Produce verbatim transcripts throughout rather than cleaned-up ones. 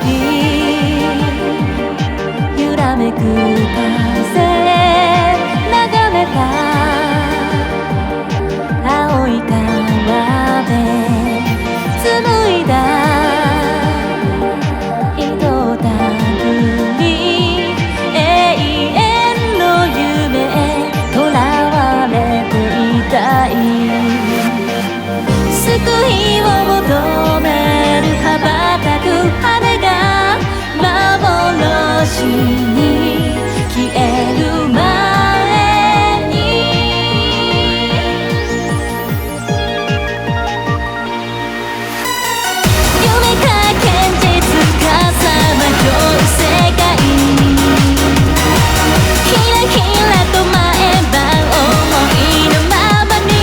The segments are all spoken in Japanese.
揺らめく風眺めた青い川で紡いだ糸たぐり永遠の夢へとらわれていたい救いを求める羽ばたく羽が幻に消える前に夢か現実かさまよう世界ひらひらと毎晩思いのままに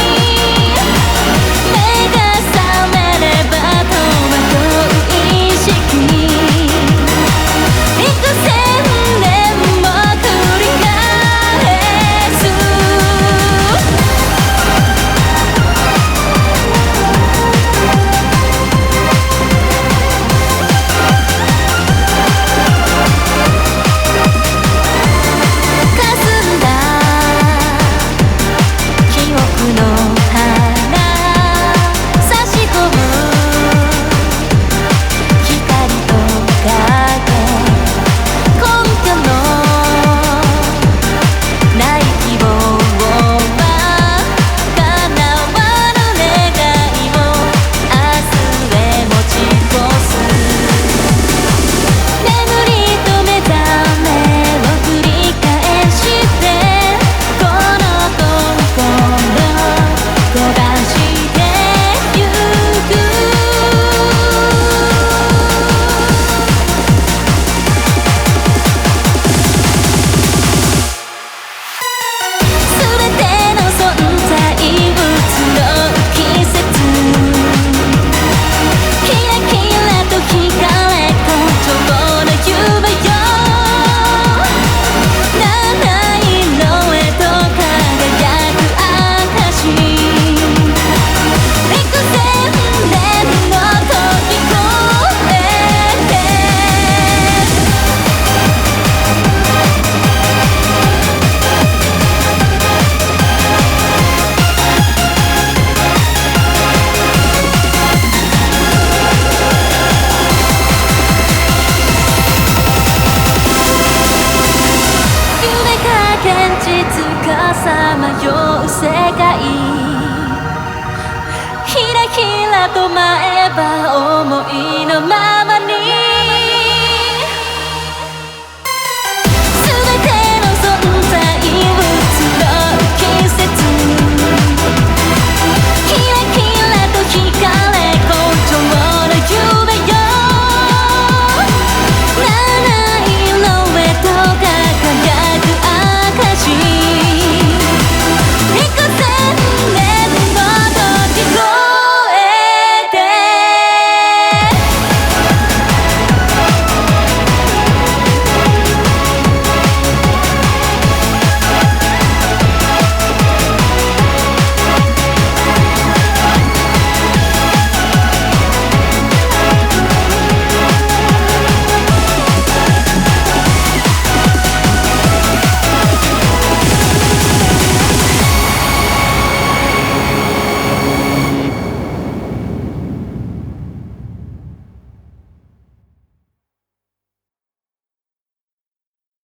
目が覚めれば戸惑う意識幾千年も繰り返す霞んだ記憶の花差し込む光と影根拠のない希望は叶わぬ願いを明日へ持ち越す眠りと目覚めを繰り返してこの心焦がしてゆくすべての存在移ろう季節キラキラと光れ胡蝶の夢よ七色へと輝く証幾千年の時越えて夢か現実かさまよう世界ひらひらと舞えば思いのま